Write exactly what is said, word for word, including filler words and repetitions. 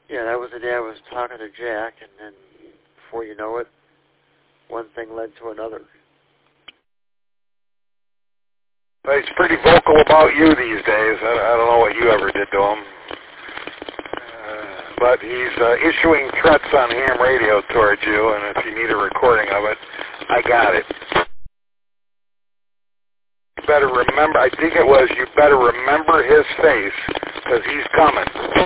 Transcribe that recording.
Yeah, that was the day I was talking to Jack, and then before you know it, one thing led to another. But he's pretty vocal about you these days. I, I don't know what you ever did to him. Uh, but he's uh, issuing threats on ham radio towards you, and if you need a recording of it, I got it. You better remember, I think it was, you better remember his face, because he's coming.